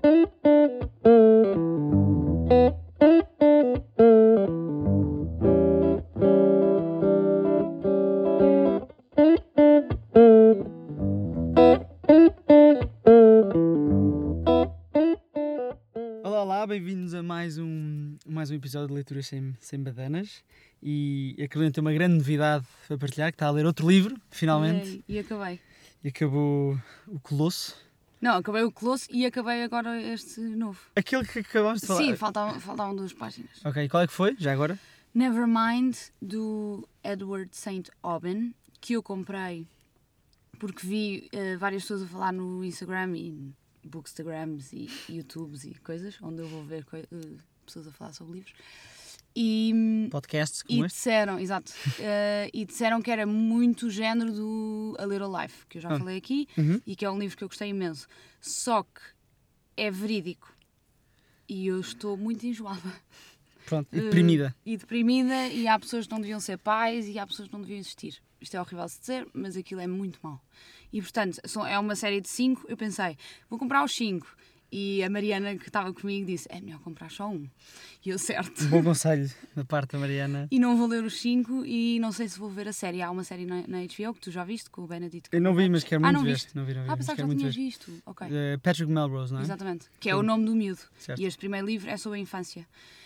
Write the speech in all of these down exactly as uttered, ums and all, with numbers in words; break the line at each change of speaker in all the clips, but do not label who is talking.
Olá, olá, bem-vindos a mais um, mais um episódio de Leituras Sem, Sem Badanas. E a Carolina tem uma grande novidade para partilhar, que está a ler outro livro, finalmente.
E, e acabei.
E acabou o Colosso.
Não, acabei o Colosso e acabei agora este novo.
Aquele que acabámos de falar.
Sim, faltavam, faltavam duas páginas.
Ok, qual é que foi, já agora?
Nevermind, do Edward Saint Aubin, que eu comprei porque vi uh, várias pessoas a falar no Instagram e bookstagrams e YouTubes e coisas, onde eu vou ver coi- uh, pessoas a falar sobre livros. E,
Podcasts
e
como este?
disseram, exato, uh, e disseram que era muito o género do A Little Life, que eu já
Ah.
falei aqui,
Uhum.
e que é um livro que eu gostei imenso. Só que é verídico e eu estou muito enjoada.
Pronto, e deprimida.
Uh, e deprimida, e há pessoas que não deviam ser pais e há pessoas que não deviam existir. Isto é horrível de se dizer, mas aquilo é muito mau. E portanto, são, é uma série de cinco. Eu pensei, vou comprar os cinco. E a Mariana, que estava comigo, disse, é melhor comprar só um. E eu, certo.
Um bom conselho da parte da Mariana.
E não vou ler os cinco e não sei se vou ver a série. Há uma série na, na H B O que tu já viste, com o Benedict
Eu não vi, mas quero muito
ah, não
ver.
viste?
Não vi, não vi,
Ah,
mas
pensava que
quero
já
muito
tinhas
ver.
visto. Ok.
Uh, Patrick Melrose, não é?
Exatamente. Que é
Sim.
o nome do miúdo.
Certo.
E este primeiro livro é sobre a infância.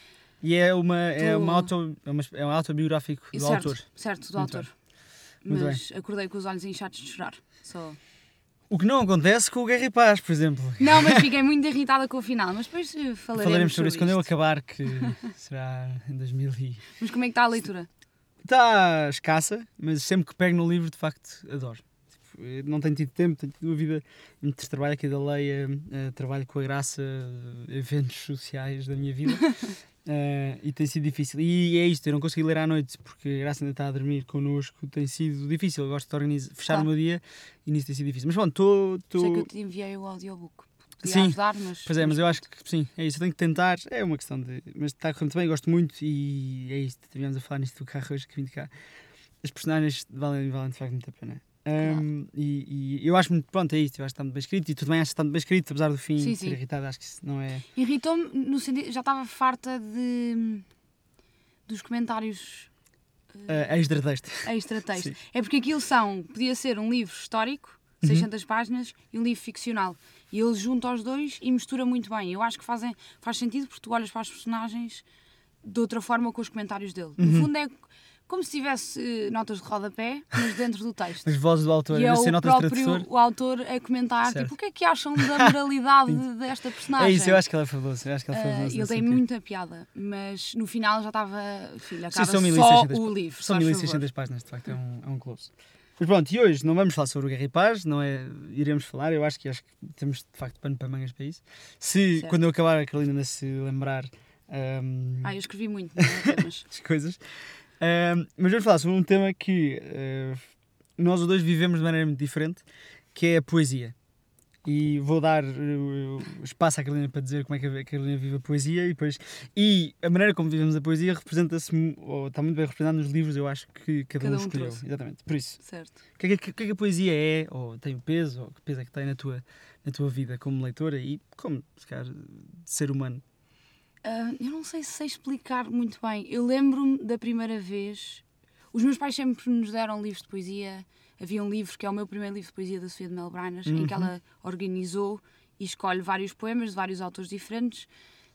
E é, uma, é,
Tu-
uma auto, é, uma, é um autobiográfico do
certo,
autor.
certo, do
Muito
autor.
Muito
Mas acordei com os olhos inchados de chorar. Só...
O que não acontece com o Guerra e Paz, por exemplo.
Não, mas fiquei muito irritada com o final. Mas depois eh, falaremos,
Falaremos sobre isso quando eu
isto.
acabar, que será em dois mil e...
Mas como é que está a leitura?
Está escassa, mas sempre que pego no livro, de facto, adoro. Tipo, eu não tenho tido tempo, tenho tido uma vida entre trabalho aqui da Leia, uh, trabalho com a Graça, uh, eventos sociais da minha vida. Uh, e tem sido difícil. E é isto, eu não consegui ler à noite porque a Graça ainda está a dormir connosco. Tem sido difícil. Eu gosto de organizar, fechar
Claro.
o meu dia e nisso tem sido difícil. Mas bom, estou. Tô...
Sei que eu te enviei o audiobook. Podia
Sim,
ajudar, mas...
Pois é, mas eu acho que sim, é isso. Eu tenho que tentar. É uma questão de. Mas está a correr muito bem, gosto muito e é isto. Estivemos a falar nisto do carro hoje que vim de cá. As personagens valem, valem de facto muito a pena. Um, e, e eu acho muito, pronto, é isto, eu acho que está muito bem escrito e tudo bem, acho que está muito bem escrito, apesar do fim
Sim,
ser
sim.
irritado, acho que isso não é...
Irritou-me no sentido... Já estava farta de... dos comentários
Uh, extra-texto.
extra-texto.
Sim.
É porque aquilo são... Podia ser um livro histórico,
Uhum.
seiscentas páginas, e um livro ficcional. E ele junta os dois e mistura muito bem. Eu acho que fazem, faz sentido porque tu olhas para os personagens de outra forma com os comentários dele. No
Uhum.
fundo é como se tivesse eh, notas de rodapé, mas dentro do texto.
As vozes do autor,
E
em
é
vez de ser
o
notas de
próprio
tradutor.
o autor a comentar,
Certo.
tipo, o que é que acham da moralidade de- desta personagem?
É isso, eu acho que ele é fabuloso. Eu acho que ele é
Ah,
fabuloso
ele
nesse
tem
sentido.
muita piada, mas no final já estava, filha, acaba
são mil e
só
seiscentas
o livro.
São
faz
mil e
favor.
seiscentas páginas, de facto, é um, é um close. Mas pronto, e hoje não vamos falar sobre o Guerra e Paz, não é? Iremos falar, eu acho que, acho que temos de facto pano para mangas para isso. Se
Certo.
quando eu acabar a Carolina ainda se lembrar um,
Ah, eu escrevi muito, não é? Mas...
as coisas. Um, mas vamos falar sobre um tema que uh, nós os dois vivemos de maneira muito diferente, que é a poesia. E vou dar uh, espaço à Carolina para dizer como é que a Carolina vive a poesia e depois... E a maneira como vivemos a poesia representa-se, ou está muito bem representada nos livros, eu acho que cada,
Cada
um
um
escolheu.
trouxe.
Exatamente, por isso.
Certo.
O que, é que, o que é que a poesia é, ou tem o peso, ou que peso é que tem na tua, na tua vida como leitora e como, se calhar, ser humano?
Ah, eu não sei se sei explicar muito bem. Eu lembro-me da primeira vez... Os meus pais sempre nos deram livros de poesia. Havia um livro que é o meu primeiro livro de poesia da Sofia de Mel Brainas,
Uhum.
em que ela organizou e escolhe vários poemas de vários autores diferentes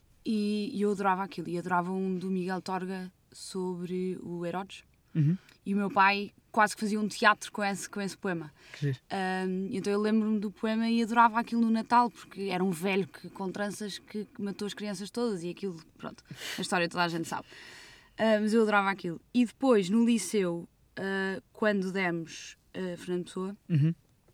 e, e eu adorava aquilo. E adorava um do Miguel Torga sobre o Herodes.
Uhum.
E o meu pai quase que fazia um teatro com esse, com esse poema.
Que giro.
Um, então eu lembro-me do poema e adorava aquilo no Natal, porque era um velho que, com tranças que, que matou as crianças todas e aquilo, pronto, a história toda a gente sabe. Uh, mas eu adorava aquilo. E depois, no liceu, uh, quando demos uh, Fernando Pessoa,
Uhum.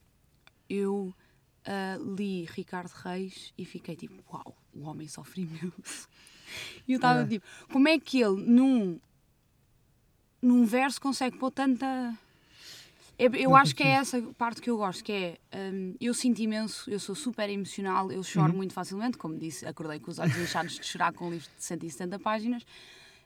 eu uh, li Ricardo Reis e fiquei tipo, uau, o homem sofre imenso. E eu estava
É.
tipo, como é que ele, num, num verso, consegue pôr tanta... Eu, eu
Não
acho que é
consigo.
essa parte que eu gosto, que é, um, eu sinto imenso, eu sou super emocional, eu choro
Uhum.
muito facilmente, como disse, acordei com os olhos inchados de chorar com um livro de cento e setenta páginas,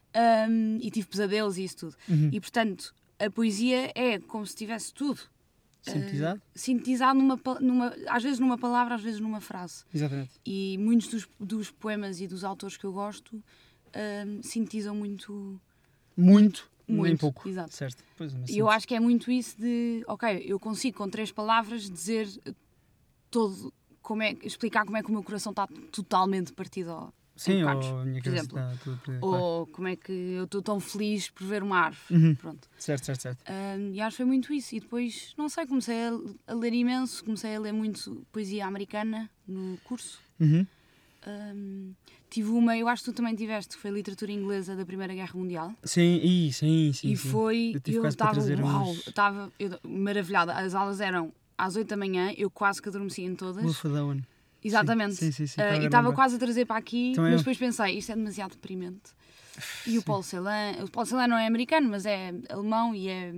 um, e tive pesadelos e isso tudo.
Uhum.
E, portanto, a poesia é como se tivesse tudo.
Sintetizado?
Uh, sintetizado numa, numa, às vezes numa palavra, às vezes numa frase.
Exatamente.
E muitos dos, dos poemas e dos autores que eu gosto uh, sintetizam muito...
Muito,
muito
nem pouco.
Exato.
Certo. Pois,
e eu acho que é muito isso de... Ok, eu consigo com três palavras dizer todo... Como é, explicar como é que o meu coração está totalmente partido ao...
Sim,
bocados,
ou a minha
por
cabeça
exemplo.
está tudo perdido,
Ou
claro.
como é que eu estou tão feliz por ver uma árvore.
Uhum.
Pronto.
Certo, certo, certo.
Um, e acho que foi muito isso. E depois, não sei, comecei a, a ler imenso. Comecei a ler muito poesia americana no curso.
Uhum.
Um, tive uma, eu acho que tu também tiveste, que foi literatura inglesa da Primeira Guerra Mundial.
Sim, e, sim, sim.
E
sim.
foi,
eu
estava uau,
uns...
estava maravilhada. As aulas eram às oito da manhã, eu quase que adormeci em todas.
Wolf of the Owen.
Exatamente.
Sim, sim, sim, sim,
uh, e estava quase a trazer para aqui,
também
mas
eu.
depois pensei, isto é demasiado deprimente. E o Paul Celan, o Paul Celan não é americano, mas é alemão e é...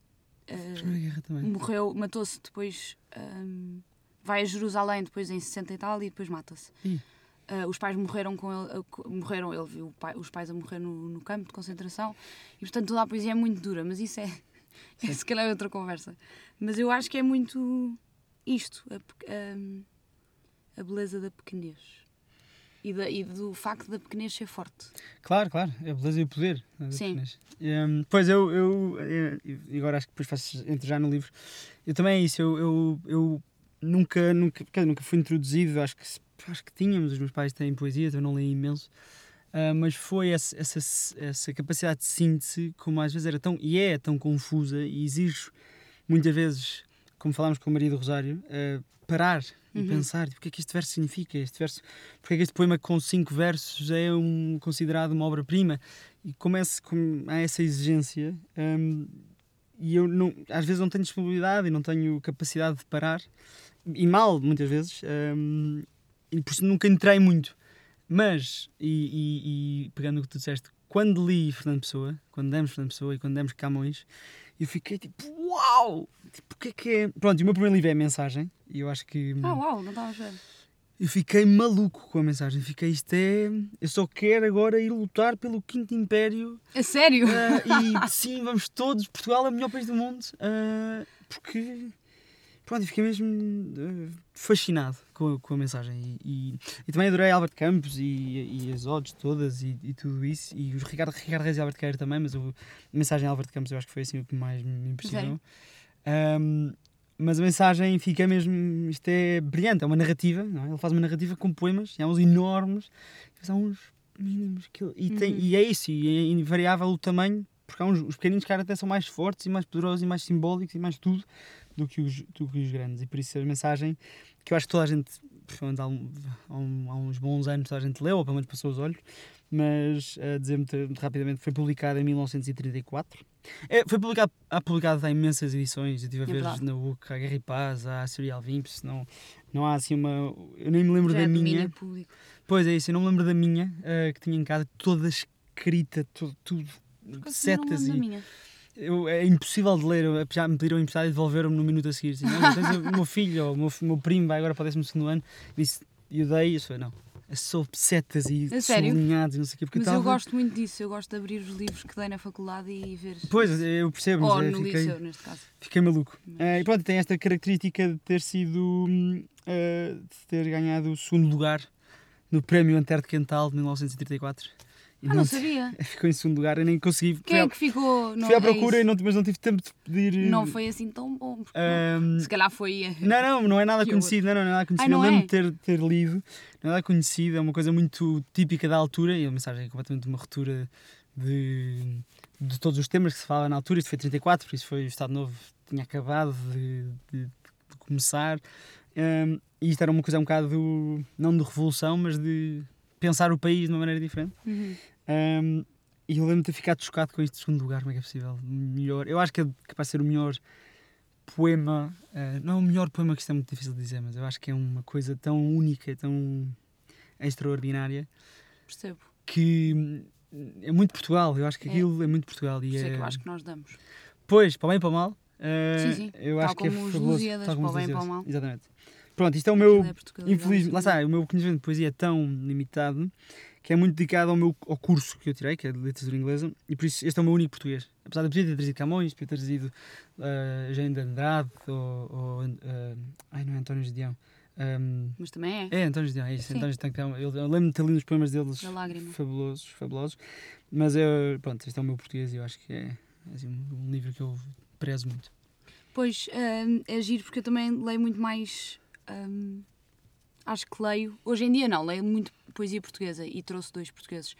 Uh, morreu, matou-se depois, um, vai a Jerusalém depois em sessenta e tal e depois mata-se. Uh, os pais morreram com ele, uh, morreram, ele viu pai, os pais a morrer no, no campo de concentração e portanto toda a poesia é muito dura, mas isso é, é se calhar é outra conversa. Mas eu acho que é muito isto, a, a, a beleza da pequenez e, da, e do facto da pequenez ser forte.
Claro, claro, é a beleza e o poder.
Sim.
Um, pois eu, eu, eu, agora acho que depois faço entre já no livro, eu também é isso, eu, eu, eu nunca, nunca, nunca fui introduzido, acho que, acho que tínhamos, os meus pais têm poesia, então não leio imenso, uh, mas foi essa, essa, essa capacidade de síntese, como às vezes era tão, e é tão confusa, e exige muitas vezes, como falámos com o Maria do Rosário, uh, parar e uhum. pensar, tipo, o que é que este verso significa? Este verso, porque é que este poema com cinco versos é um, considerado uma obra-prima? E começo com há essa exigência, um, e eu não, às vezes não tenho disponibilidade e não tenho capacidade de parar, e mal, muitas vezes, um, e por isso nunca entrei muito. Mas, e, e, e pegando o que tu disseste, quando li Fernando Pessoa, quando demos Fernando Pessoa e quando demos Camões, eu fiquei tipo, uau! Tipo, o que é que é? Pronto, e o meu primeiro livro é a Mensagem, e eu acho que...
Ah, uau, não estava a ver.
Eu fiquei maluco com a mensagem, fiquei, isto é... Eu só quero agora ir lutar pelo Quinto Império.
É sério?
Uh, e sim, vamos todos, Portugal é o melhor país do mundo, uh, porque... Pronto, fiquei mesmo uh, fascinado com, com a mensagem e, e, e também adorei Álvaro de Campos e, e as odes todas e, e tudo isso, e os Ricardo, Ricardo Reis e Álvaro de Queiro também, mas o, a mensagem de Álvaro de Campos eu acho que foi assim o que mais me impressionou. Um, mas a mensagem fica mesmo, isto é brilhante, é uma narrativa, não é? Ele faz uma narrativa com poemas, e há uns enormes, há uns mínimos, que ele, e, tem, uhum. e é isso, e é invariável o tamanho, porque há uns, os pequeninos que até são mais fortes e mais poderosos e mais simbólicos e mais tudo do que os, do que os grandes, e por isso a mensagem que eu acho que toda a gente, há, um, há, um, há uns bons anos toda a gente leu, ou pelo menos passou os olhos, mas a dizer muito, muito rapidamente, foi publicada em mil novecentos e trinta e quatro. É, foi publicado, há publicado em imensas edições, eu estive a ver é na U C, a Guerra e Paz, a Serial Vimps, não, não há assim uma... Eu nem me lembro
Já
da
é
minha.
Público.
Pois é isso, eu não me lembro da minha, uh, que tinha em casa, toda escrita, tudo, tudo setas e...
Minha.
Eu, é impossível de ler, já me pediram emprestado e devolveram-me no minuto a seguir. Assim, não, tens o meu filho ou o meu, meu primo vai agora para o décimo segundo ano, disse, eu dei, eu falei, não, é só setas e sublinhados e não sei o quê. Porque
mas
eu,
eu
tava...
gosto muito disso, eu gosto de abrir os livros que dei na faculdade e ver.
Pois, eu percebo, mas
ou
é,
no
fiquei,
liceu, neste caso.
Fiquei maluco.
Mas...
Uh, e pronto, tem esta característica de ter sido, uh, de ter ganhado o segundo lugar no Prémio Antero de Quental de mil novecentos e trinta e quatro.
E ah, não, não sabia.
Ficou em segundo lugar, eu nem consegui.
Quem é que ficou?
Não, fui à procura, é e não, mas não tive tempo de pedir.
Não foi assim tão bom.
Um,
se calhar foi.
Não, não, não é nada conhecido. Não, não, não é nada conhecido. Ai, não eu lembro de é? ter, ter lido. Não é nada conhecido, é uma coisa muito típica da altura e a mensagem é completamente uma ruptura de, de todos os temas que se fala na altura. Isto foi trinta e quatro, por isso foi o Estado Novo, tinha acabado de, de, de começar. Um, e isto era uma coisa um bocado, não de revolução, mas de pensar o país de uma maneira diferente.
Uhum.
Um, e eu lembro de ter ficado chocado com este segundo lugar, como é que é possível? Melhor, eu acho que é capaz de ser o melhor poema, uh, não é o melhor poema, que isto é muito difícil de dizer, mas eu acho que é uma coisa tão única, tão extraordinária.
Percebo.
Que é muito Portugal, eu acho que aquilo é, é muito Portugal. E
é...
é
que eu acho que nós damos.
Pois, para o bem e para o mal.
Uh, sim, sim.
Eu
tal
acho que é
os
fabuloso.
Lusíadas,
Tal como
para o bem e
os
para o mal.
Exatamente. Pronto, isto é o meu,
é
infeliz, lá está, o meu conhecimento de poesia é tão limitado que é muito dedicado ao meu ao curso que eu tirei, que é de literatura inglesa, e por isso este é o meu único português. Apesar de eu poder ter trazido Camões, poder ter trazido uh, Jane de Andrade, ou, ou uh, ai não é António Gedeão. Um,
Mas também é.
É, António Gedeão, é isso.
Sim.
António Gedeão, eu, eu lembro-me de ter lido os poemas deles
Da lágrima.
fabulosos, fabulosos. Mas eu, pronto, este é o meu português e eu acho que é assim, um livro que eu prezo muito.
Pois, hum, é giro porque eu também leio muito mais... hum, acho que leio... Hoje em dia não, leio muito poesia portuguesa e trouxe dois portugueses.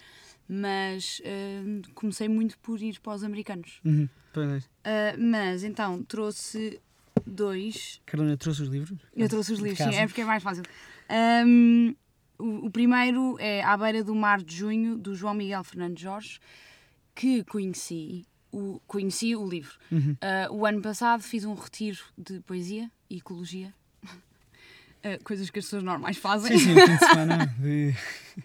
Mas hum, comecei muito por ir para os americanos.
Uhum. Pois é.
Uh, mas então trouxe dois.
Carolina trouxe os livros?
Eu trouxe os
De
livros,
casa.
sim, é porque é mais fácil. Um, o, o primeiro é À Beira do Mar de Junho, do João Miguel Fernandes Jorge, que conheci o, conheci o livro.
Uhum.
Uh, o ano passado fiz um retiro de poesia e ecologia. Uh, coisas que as pessoas normais fazem.
Sim, sim, um fim de semana de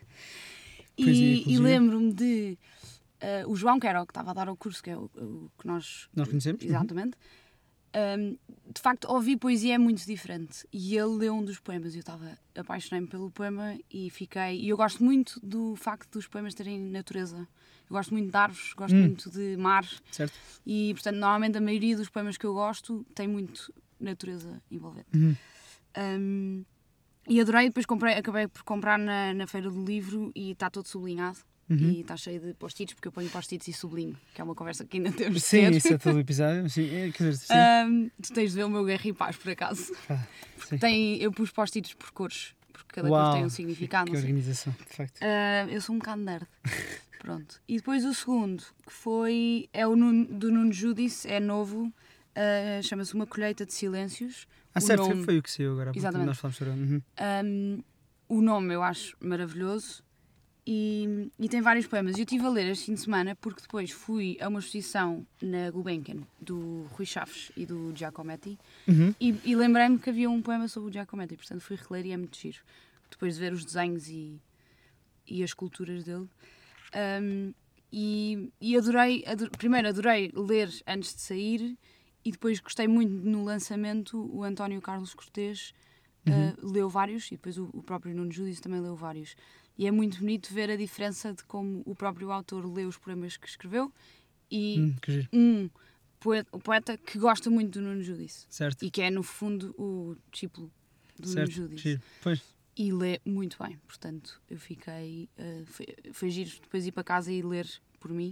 poesia e
E, e
ecologia.
lembro-me de uh, o João, que era o que estava a dar o curso, que é o, o que nós,
Nós conhecemos?
exatamente. Um, de facto, ouvir poesia é muito diferente. E ele leu um dos poemas e eu estava apaixonei-me pelo poema e fiquei. E eu gosto muito do facto dos poemas terem natureza. Eu gosto muito de árvores, gosto
Hum.
muito de mar.
Certo.
E, portanto, normalmente a maioria dos poemas que eu gosto tem muito natureza envolvente.
Uhum.
Um, e adorei, depois comprei, acabei por comprar na, na feira do livro e está todo sublinhado.
Uhum.
E está cheio de post-its, porque eu ponho post-its e sublinho, que é uma conversa que ainda temos de
Sim,
ter.
isso é todo o episódio. Sim, é, quer dizer, sim.
Um, tu tens de ver o meu Guerra e Paz, por acaso.
Ah, sim.
Tem, eu pus post-its por cores, porque cada
Uau,
cor tem um significado.
Que
Não sei.
organização, de facto.
Uh, eu sou um bocado nerd. Pronto. E depois o segundo, que foi. É o Nuno, do Nuno Judice, é novo, uh, chama-se Uma Colheita de Silêncios.
Ah,
O
certo,
nome-
foi o que saiu agora.
Exatamente.
Nós falamos sobre. Uhum.
Um, o nome eu acho maravilhoso e, e tem vários poemas. Eu estive a ler este fim de semana porque depois fui a uma exposição na Gulbenkian do Rui Chaves e do Giacometti
Uhum.
e, e lembrei-me que havia um poema sobre o Giacometti, portanto fui reler e é muito giro. Depois de ver os desenhos e, e as esculturas dele. Um, e, e adorei, adorei, primeiro adorei ler antes de sair e depois gostei muito no lançamento. O António Carlos Cortês
Uhum.
uh, leu vários e depois o, o próprio Nuno Judice também leu vários. E é muito bonito ver a diferença de como o próprio autor lê os poemas que escreveu e
Hum, que giro.
um poeta, o poeta que gosta muito do Nuno Judice
Certo.
e que é no fundo o discípulo do
Certo.
Nuno Judice.
Giro. Pois.
E lê muito bem, portanto eu fiquei. Uh, foi, foi giro depois ir para casa e ler por mim.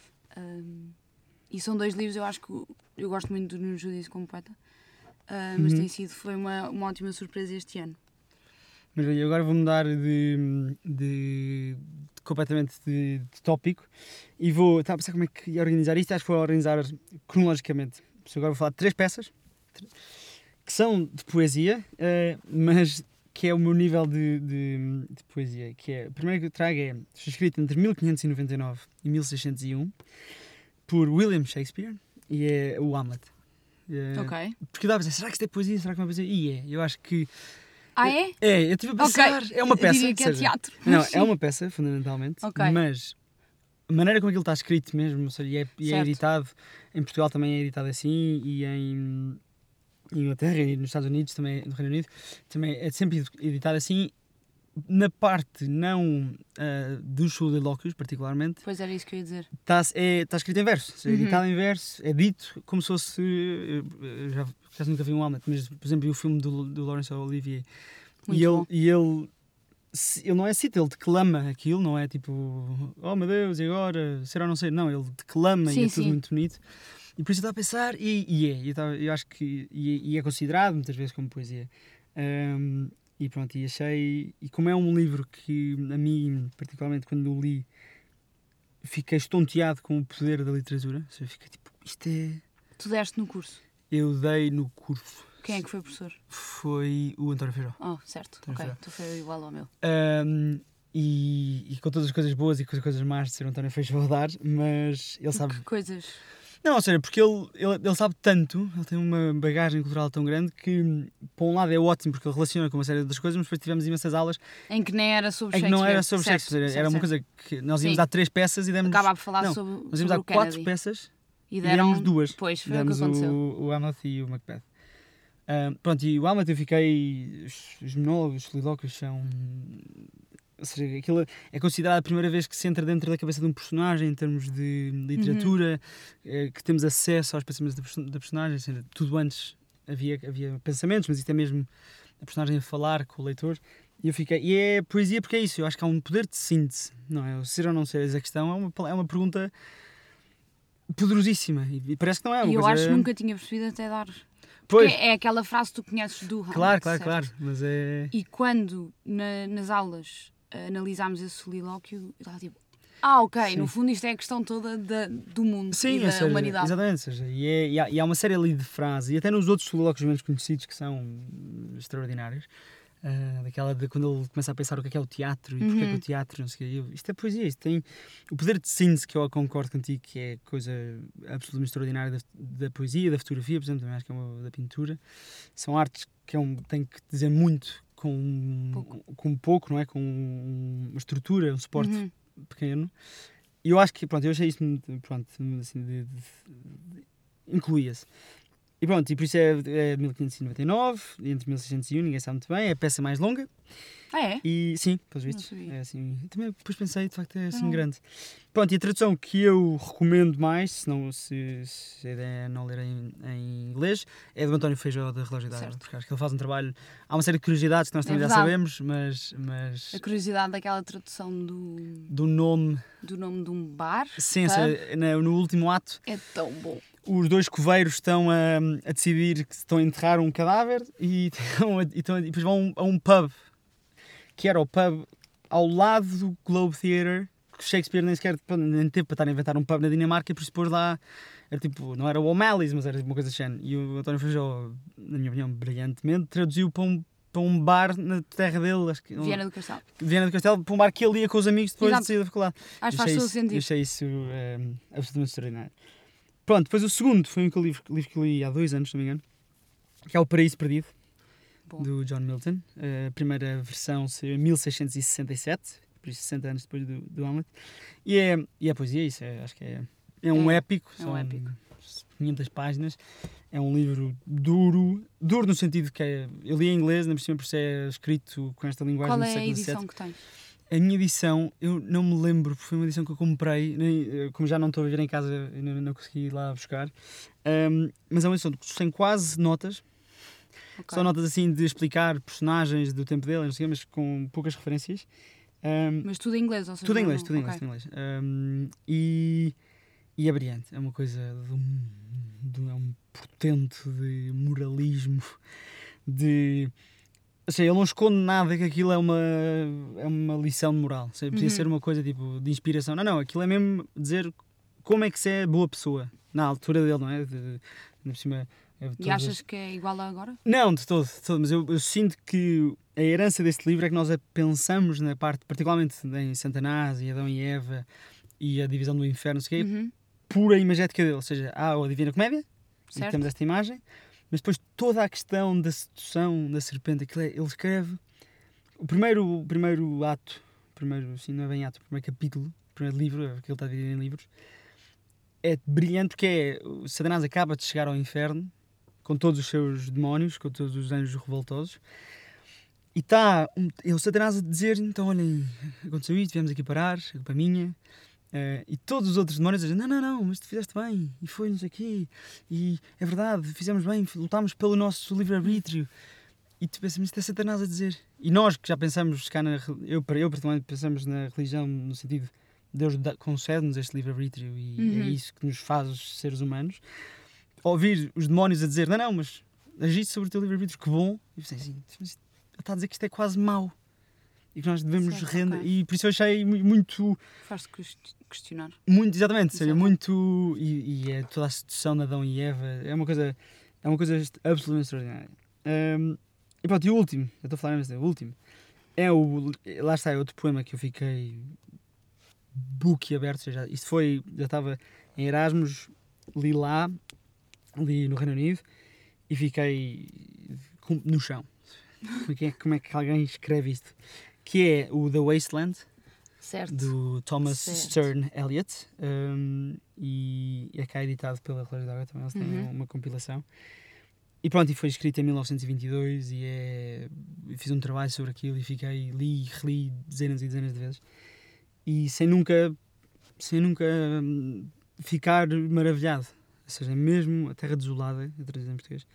Um, e são dois livros, eu acho que eu gosto muito do Nuno Judice como poeta, uh, mas
Uhum.
tem sido, foi uma, uma ótima surpresa este ano.
Mas olha, agora vou mudar de, de, de completamente de, de tópico e vou. Estava a pensar como é que ia organizar isto. Acho que vou organizar cronologicamente. Por isso agora vou falar de três peças que são de poesia, uh, mas que é o meu nível de, de, de poesia. Que é, a primeira que eu trago é escrita entre mil quinhentos e noventa e nove e mil seiscentos e um por William Shakespeare e é o Hamlet. Uh,
Ok.
Porque dá a pensar, será que isto é poesia? Será que não é poesia? E é, eu acho que.
Ah, é?
É, eu estive a pensar,
Ok.
é uma
Eu
peça.
diria
ou
que é
seja,
teatro.
Não,
mas
é
sim.
uma peça, fundamentalmente,
Ok.
mas a maneira como aquilo está escrito mesmo, ou seja, e é, e é
Certo.
editado, em Portugal também é editado assim, e em, em Inglaterra e nos Estados Unidos, também, no Reino Unido, também é sempre editado assim, na parte não uh, dos solilóquios, particularmente,
Pois era isso que eu ia dizer.
está é, tá escrito em verso, ou seja,
Uhum.
editado em verso, é dito como se fosse, eu, eu já, já nunca vi um Hamlet, mas, por exemplo, o filme do, do Laurence Olivier,
Muito
e ele,
bom.
e ele, se- ele não é cita, ele declama aquilo, não é tipo, oh meu Deus, e agora, será ou não ser? Não, ele declama
Sim,
e é tudo
sim.
muito bonito. E por isso eu estava a pensar, e, e é, eu, estava- eu acho que e, e é considerado muitas vezes como poesia. Ahm, e pronto, e achei, e como é um livro que a mim, particularmente quando o li, fiquei estonteado com o poder da literatura, ou seja, fiquei tipo, isto é.
Tu deste no curso.
Eu dei no curso,
Quem é que foi o professor?
foi o António Feijó.
Oh, certo.
Então,
Ok.
será?
Tu foi igual ao meu.
Um, e, e com todas as coisas boas e com as coisas más de ser o António Feijó a dar, mas ele sabe.
Que coisas.
Não, ou seja, porque ele, ele, ele sabe tanto, ele tem uma bagagem cultural tão grande que, por um lado, é ótimo porque ele relaciona com uma série de outras coisas, mas depois tivemos imensas aulas
Em que nem era sobre
em que
Shakespeare.
não era sobre
Certo,
Shakespeare, era
certo,
uma
certo.
coisa que nós íamos
Sim.
dar três peças e demos.
Acaba por falar
não,
sobre,
nós
sobre
íamos dar
o
quatro
Kennedy.
peças
E
e
deram
demos duas.
Pois, foi o que
Demos
aconteceu.
o, o Hamlet e o Macbeth. Ah, pronto, e o Hamlet eu fiquei. Os, os monólogos, os solilóquios são. ou seja, aquilo é considerado a primeira vez que se entra dentro da cabeça de um personagem em termos de literatura, uhum. é, que temos acesso aos pensamentos da, perso- da personagem, seja, tudo antes havia, havia pensamentos, mas isto é mesmo a personagem a falar com o leitor. E eu fiquei, e é poesia porque é isso, eu acho que há um poder de síntese, não é? O ser ou não ser, a questão é uma, é uma pergunta poderosíssima e parece que não é uma
E eu
coisa...
acho que nunca tinha percebido até dar.
Pois.
Porque é aquela frase que tu conheces do Hamlet.
Claro, claro,
certo?
claro, mas é...
E quando na, nas aulas uh, analisámos esse solilóquio, eu estava tipo, ah, ok, sim. No fundo isto é a questão toda da, do mundo sim, e da
seja,
humanidade.
Exatamente, seja, e, é, e, há, e há uma série ali de frases, e até nos outros solilóquios menos conhecidos que são extraordinários, uh, daquela de quando ele começa a pensar o que é que é o teatro e uhum. porque é que o teatro, não sei o quê. Eu, isto é poesia, isto tem o poder de síntese, que eu concordo contigo, que é coisa absolutamente extraordinária da, da poesia, da fotografia, por exemplo, também acho que é uma da pintura. São artes que é um, tem que dizer muito com pouco, com pouco não é? Com uma estrutura, um suporte uhum. pequeno. E eu acho que, pronto, eu achei isso, pronto, assim, de, de, de, incluía-se. E pronto, e por isso é, é mil quinhentos e noventa e nove, entre mil seiscentos e um, ninguém sabe muito bem, é a peça mais longa.
Ah, é?
E, sim, pelos vistos. É assim, também depois pensei, de facto, é assim não. grande. Pronto, e a tradução que eu recomendo mais, se, não, se, se a ideia é não ler em, em inglês, é do António Feijó, da Relógio d'Água, porque acho que ele faz um trabalho... Há uma série de curiosidades que nós também é já sabemos, mas, mas...
A curiosidade daquela tradução do...
Do nome...
Do nome de um bar.
Sim, se, no, no último ato...
É tão bom.
Os dois coveiros estão a, a decidir que estão a enterrar um cadáver e, estão a, e, estão a, e depois vão a um pub, que era o pub ao lado do Globe Theatre, que Shakespeare nem sequer nem teve para estar a inventar um pub na Dinamarca, e por isso pôs lá, era tipo, não era o O'Malley's, mas era tipo uma coisa assim. E o António Feijó, na minha opinião, brilhantemente, traduziu para um, para um bar na terra dele, acho que,
Viana do Castelo.
Viana do Castelo, para um bar que ele ia com os amigos depois Exato. de sair da faculdade.
Acho que faz todo sentido.
Eu achei isso é, absolutamente extraordinário. Pronto, depois o segundo foi um livro, livro que eu li há dois anos, se não me engano, que é O Paraíso Perdido, Bom. do John Milton. A primeira versão saiu em mil seiscentos e sessenta e sete, por isso sessenta anos depois do, do Hamlet. E é, e é poesia, isso é, acho que é, é um é, épico,
é um
são
épico.
quinhentas páginas. É um livro duro, duro no sentido que é, eu li em inglês, ainda por cima por ser é escrito com esta linguagem
do
século
século
dezassete.
Qual é a edição que tens?
A minha edição, eu não me lembro, porque foi uma edição que eu comprei, nem, como já não estou a viver em casa, não, não consegui ir lá buscar, um, mas é uma edição que tem quase notas, okay. Só notas assim de explicar personagens do tempo dele, não sei, mas com poucas referências. Um,
mas tudo em inglês, ou seja,
tudo em inglês,
não...
tudo em
okay.
inglês, tudo em inglês. Um, e, e é brilhante, é uma coisa de um, de um, é um portento de moralismo, de... Ou seja, ele não esconde nada que aquilo é uma, é uma lição de moral. Ou seja, podia uhum. ser uma coisa tipo de inspiração. Não, não, aquilo é mesmo dizer como é que se é boa pessoa. Na altura dele, não é? De, de, de cima, é de
e achas que é igual a agora?
Não, de todo. De todo mas eu, eu sinto que a herança deste livro é que nós pensamos na parte, particularmente em Satanás e Adão e Eva e a divisão do inferno, sei que,
uhum.
pura imagética dele. Ou seja, há a Divina Comédia,
certo.
e temos esta imagem. Mas depois toda a questão da sedução da serpente, aquilo é, ele escreve o primeiro, o primeiro ato, o primeiro, sim, não é bem ato, o primeiro capítulo, o primeiro livro, que ele está dividido em livros, é brilhante porque é, o Satanás acaba de chegar ao inferno com todos os seus demónios, com todos os anjos revoltosos, e está um, é o Satanás a dizer, então olhem, aconteceu isto, viemos aqui parar, é culpa minha. Uh, e todos os outros demónios dizem, não, não, não, mas tu fizeste bem, e foi-nos aqui, e é verdade, fizemos bem, lutámos pelo nosso livre-arbítrio. E tu pensas, mas isto é Satanás a dizer. E nós que já pensamos, cá na, eu, eu particularmente, pensamos na religião no sentido de Deus concede-nos este livre-arbítrio e uhum. é isso que nos faz os seres humanos. Ouvir os demónios a dizer, não, não, mas agiste sobre o teu livre-arbítrio, que bom. E pensei assim, mas está a dizer que isto é quase mau. E que nós devemos certo, render. Okay. E por isso eu achei muito.
Faz-te questionar.
Muito, exatamente. Seja, muito. E, e é toda a sedução de Adão e Eva. É uma coisa, é uma coisa absolutamente extraordinária. Um, e pronto, e o último. Eu estou a falar, mas é o último. É o. Lá está, é outro poema que eu fiquei. Boquiaberto. Seja, isto foi. Já estava em Erasmus, li lá, li no Reino Unido e fiquei no chão. Como é que, é, como é que alguém escreve isto? Que é o The Wasteland,
certo.
do Thomas
certo.
Stern Eliot, um, e é cá editado pela Relógio d'Água, também eles têm uhum. uma compilação. e pronto, e foi escrito em mil novecentos e vinte e dois e é... Eu fiz um trabalho sobre aquilo e fiquei, li e reli dezenas e dezenas de vezes. E sem nunca, sem nunca hum, ficar maravilhado. Ou seja, mesmo A Terra Desolada, a traduzir em português.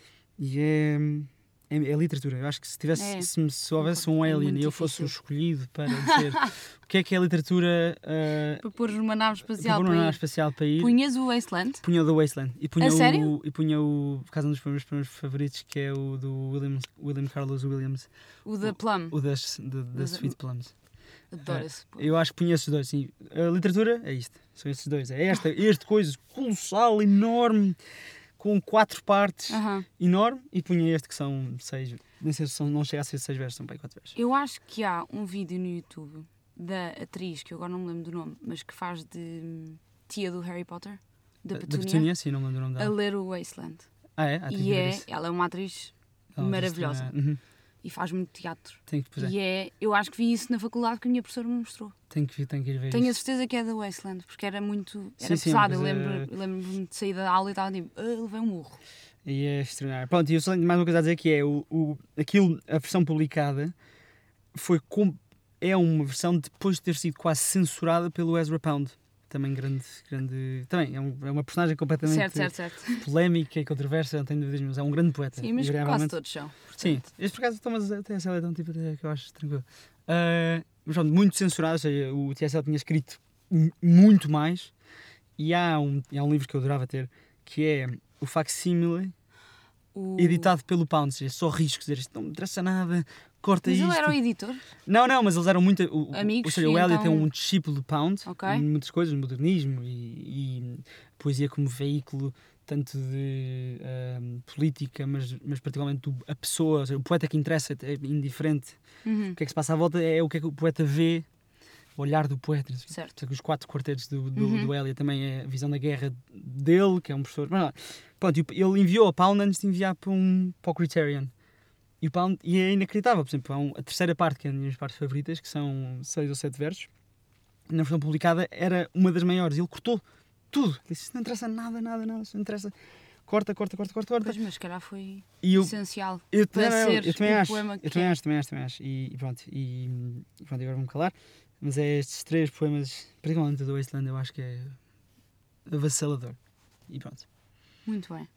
E é... É, é literatura. Eu acho que se, tivesse,
É.
se, se houvesse um
É
alien
muito
e eu fosse o
difícil.
escolhido para dizer o que é que é literatura uh,
Para pôr numa nave
para
espacial
pôr
para
numa
ir.
nave espacial para ir,
Punhas o Wasteland?
punha o The Wasteland. E punha
A
o,
sério?
E punha o, por causa um dos meus primeiros favoritos, que é o do William, William Carlos Williams,
O da Plum.
o das, da, da
da-
Sweet Plums.
Adoro
Ah,
esse. pô.
Eu acho que punha esses dois, sim. A literatura é isto, são estes dois. É esta, este coisa colossal, enorme, com quatro partes,
Aham.
enorme, e punha este que são seis, nem sei se são, não chega a ser seis versos, são bem quatro versos.
Eu acho que há um vídeo no YouTube da atriz, que eu agora não me lembro do nome, mas que faz de hum, tia do Harry Potter, da
Da
Petunia,
Petunia, sim, não me lembro o nome
a
dela.
ler o Wasteland.
Ah, é? Ah, tenho que
E
ver
é,
isso.
ela é uma atriz
Ela é
maravilhosa.
artista, uhum.
E faz muito teatro.
Tenho que, pois é,
E é, eu acho que vi isso na faculdade que a minha professora me mostrou.
tenho que, tenho que ir ver
Tenho a
isso.
certeza que é da Wasteland, porque era muito. Era
Sim, sim, uma
pesado. Eu
coisa-
lembro- eu lembro-me de sair da aula e estava tipo, ah, levei um murro.
E é extraordinário. Pronto, e eu só tenho mais uma coisa a dizer, que é o, o, aquilo, a versão publicada foi com, é uma versão depois de ter sido quase censurada pelo Ezra Pound. Também grande, grande também é, um, é uma personagem completamente
Certo, certo, certo.
polémica e controversa, não tenho dúvidas, mas é um grande poeta.
Sim, mas
E
quase
realmente-
todos são.
Sim,
portanto.
este por acaso Thomas até essa é um tipo até que eu acho tranquilo. Uh, mas pronto, muito censurado, ou seja, o T S L tinha escrito m- muito mais, e há um, e há um livro que eu adorava ter, que é o facsímile
O...
editado pelo Pound, ou seja, só riscos, dizer isto não me interessa nada, corta
Mas
isto.
ele era o editor?
Não, não, mas eles eram muito. O, o-
Amigos,
ou seja, o
e
Eliot
então-
é um discípulo do Pound,
Ok.
em muitas coisas, modernismo e, e poesia como veículo, tanto de ahm, política, mas, mas particularmente do- a pessoa, ou seja, o poeta que interessa é indiferente.
Uhum.
O que é que se passa à volta é o que é que o poeta vê, o olhar do poeta.
Certo.
Portanto, os quatro quartetos do, do,
Uhum.
do Eliot também é a visão da guerra dele, que é um professor. Mas, não, pronto, e ele enviou a Pound antes de enviar para, um, para o Criterion. E, o Pound, e é inacreditável, por exemplo, há um, a terceira parte, que é uma das minhas partes favoritas, que são seis ou sete versos, na versão publicada era uma das maiores. Ele cortou tudo. Ele disse: não interessa nada, nada, nada, isso não interessa. Corta, corta, corta, corta, corta.
Pois, mas se calhar foi
E eu,
essencial.
eu,
para
não, não,
ser
eu também
o
acho,
poema
eu
que
também
é.
acho, também acho, também acho. E, e pronto, e, e pronto, agora vou-me calar. Mas é estes três poemas, particularmente do Wasteland, eu acho que é avassalador. E pronto.
Muito bem.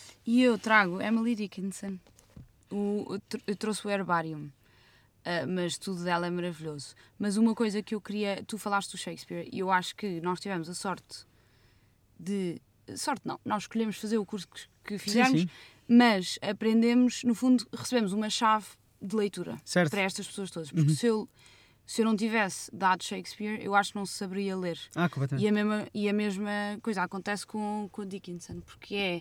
E eu trago Emily Dickinson. O, eu tr- eu trouxe o Herbarium, ah, mas tudo dela é maravilhoso. Mas uma coisa que eu queria... Tu falaste do Shakespeare e eu acho que nós tivemos a sorte de... Sorte não, nós escolhemos fazer o curso que, que fizemos,
sim.
mas aprendemos, no fundo, recebemos uma chave de leitura
Certo.
para estas pessoas todas. Porque
Uhum.
se, eu, se eu não tivesse dado Shakespeare, eu acho que não se saberia ler.
Ah, completamente.
E a mesma, e a mesma coisa acontece com, com a Dickinson, porque é...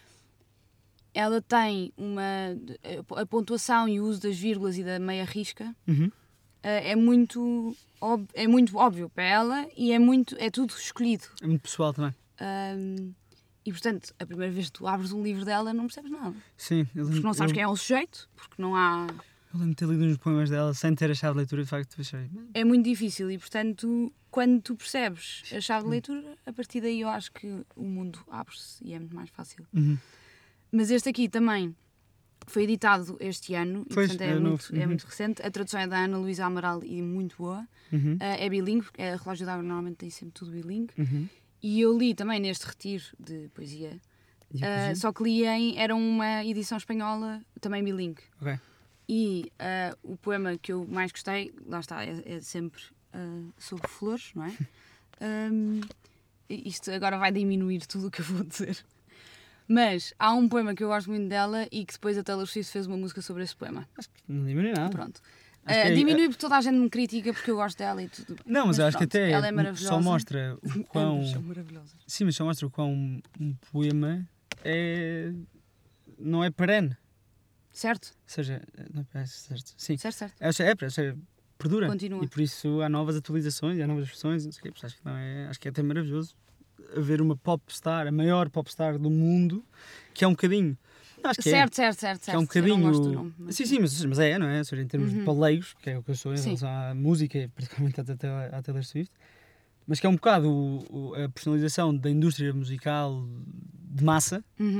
Ela tem uma... A pontuação e o uso das vírgulas e da meia risca
Uhum.
eh, é muito, ob- é muito óbvio para ela e é, muito, é tudo escolhido.
É muito pessoal também.
Ahm, e, portanto, a primeira vez que tu abres um livro dela não percebes nada.
Sim, eu
Porque
lembro,
não sabes
eu,
quem é o sujeito, porque não há...
eu lembro de ter lido uns poemas dela sem ter a chave de leitura, de facto, achei.
É muito difícil e, portanto, quando tu percebes a chave de leitura, a partir daí eu acho que o mundo abre-se e é muito mais fácil.
Uhum.
Mas este aqui também foi editado este ano e,
Pois,
portanto, é,
é novo.
muito, é
Uhum.
muito recente. A tradução é da Ana Luísa Amaral e muito boa.
Uhum.
Uh, é bilingue, porque a Relógio d'Água normalmente tem sempre tudo bilingue.
Uhum.
E eu li também neste retiro de poesia,
E a
uh,
poesia?
só que li em... Era uma edição espanhola, também bilingue.
Ok.
E uh, o poema que eu mais gostei, lá está, é, é sempre uh, sobre flores, não é? Um, isto agora vai diminuir tudo o que eu vou dizer. Mas há um poema que eu gosto muito dela e que depois a Taylor Swift fez uma música sobre esse poema.
Acho que não diminui nada.
Pronto.
Acho
Uh,
que é-
diminui porque toda a gente me critica porque eu gosto dela e tudo.
Não, mas, eu acho
pronto,
que até
ela é maravilhosa.
só mostra o quão.
Ambas são maravilhosas.
Sim, mas só mostra o quão um, um poema é. Não é perene.
Certo?
Ou seja, não é certo. Sim.
Certo, certo.
É, é, é, é, perdura.
Continua.
E por isso há novas atualizações, há novas versões. Não sei o quê. Acho que, não é, acho que é até maravilhoso haver uma popstar, a maior popstar do mundo, que é um bocadinho. Não, acho que
Certo,
é.
certo, certo, certo.
Que é um
Eu
bocadinho.
não gosto do nome, mas-
Sim, sim, mas, mas é, não é? Ou seja, em termos
Uhum.
de paleigos, que é o que eu sou em
Sim.
relação à música, e particularmente à, à, à Taylor Swift, mas que é um bocado o, o, a personalização da indústria musical de massa,
Uhum.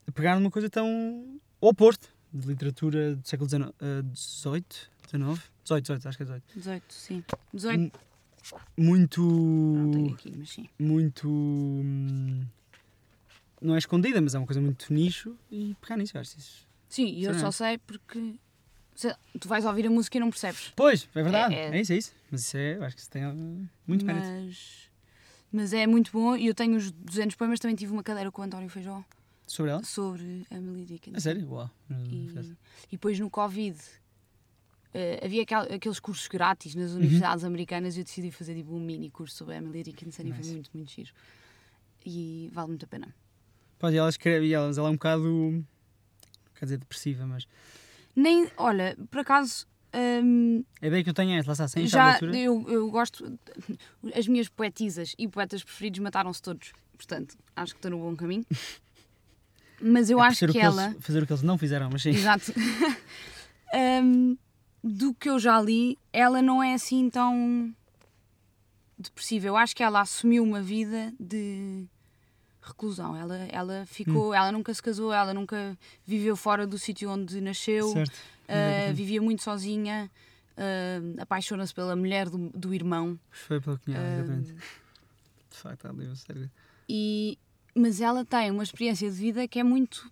a pegar numa coisa tão oposto de literatura do século dezoito, dezenove, dezoito, dezoito, acho que é dezoito.
dezoito, sim. dezoito.
Muito.
Não tenho aqui, mas sim.
Muito. hum, Não é escondida, mas é uma coisa muito nicho e pegar nisso, eu acho isso.
Sim, e eu
Sim,
só
é.
sei porque se- tu vais ouvir a música e não percebes.
Pois, é verdade.
É-
É,
é-
isso, é isso. Mas isso é, eu acho que isso tem uh, muito mérito.
mas, mas é muito bom e eu tenho os duzentos poemas, também tive uma cadeira com o António Feijó
Sobre ela?
sobre Emily Dickinson.
A sério? Uau. não
E,
faço.
e depois no Covid eh, havia aquel- aqueles cursos grátis nas universidades americanas e eu decidi fazer tipo um mini curso sobre Emily Dickinson e
Nice.
foi muito, muito giro. E vale muito a pena.
Pois, e ela escreve, e ela, ela é um bocado. Quer dizer, depressiva, mas.
Nem, olha, por acaso. hum,
A ideia que eu tenho é, lá está, sem esta
já
leitura.
eu, eu gosto. As minhas poetisas e poetas preferidos mataram-se todos. Portanto, acho que estou no bom caminho. Mas eu
é
acho
fazer o
que
que
ela.
Eles, fazer o que eles não fizeram, mas sim.
Exato. Hum, do que eu já li, ela não é assim tão depressiva. Eu acho que ela assumiu uma vida de reclusão. Ela, ela ficou,
Hum.
ela nunca se casou, ela nunca viveu fora do sítio onde nasceu,
Certo.
uh, vivia muito sozinha, uh, apaixona-se pela mulher do, do irmão.
Foi pela cunhada, exatamente.
Uh,
De facto, ela deu sério.
e, mas ela tem uma experiência de vida que é muito.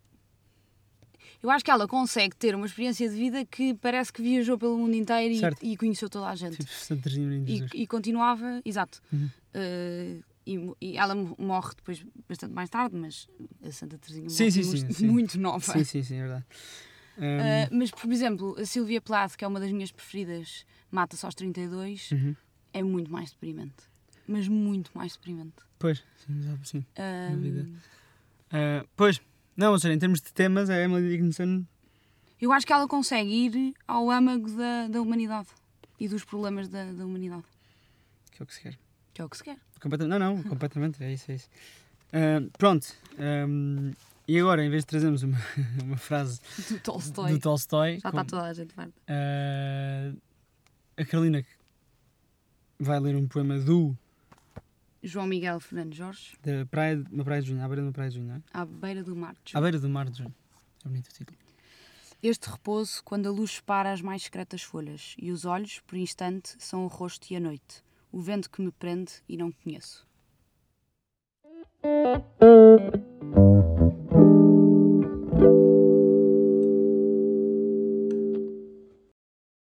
Eu acho que ela consegue ter uma experiência de vida que parece que viajou pelo mundo inteiro e, e conheceu toda a gente.
Tipo, Santa Teresinha de
E,
Jesus.
e continuava, exato.
Uhum.
Uh, e, e ela morre depois bastante mais tarde, mas a Santa Teresinha
Sim,
morre
sim,
muito,
sim, sim.
muito nova.
Sim, sim, sim, é verdade. Um,
Uh, mas, por exemplo, a Sylvia Plath, que é uma das minhas preferidas, mata-se aos trinta e dois,
uhum.
é muito mais deprimente. Mas muito mais deprimente.
Pois, sim, já, sim.
Um,
vida. Uh, pois, não, ou seja, em termos de temas, a Emily Dickinson.
eu acho que ela consegue ir ao âmago da, da humanidade e dos problemas da, da humanidade.
Que é o que se quer.
Que é o que se quer.
Completamente, não, não, completamente, é isso, é isso. Uh, pronto, um, e agora, em vez de trazermos uma, uma frase
Do Tolstói.
do Tolstói,
Já
com,
está toda a gente farta.
uh, a Carolina vai ler um poema do
João Miguel Fernandes Jorge,
da praia, uma praia de junho, à beira de uma praia de junho, não é?
À beira do mar.
À beira do mar de junho. É bonito o título.
Este repouso, quando a luz separa as mais secretas folhas, e os olhos, por instante, são o rosto e a noite, o vento que me prende e não conheço.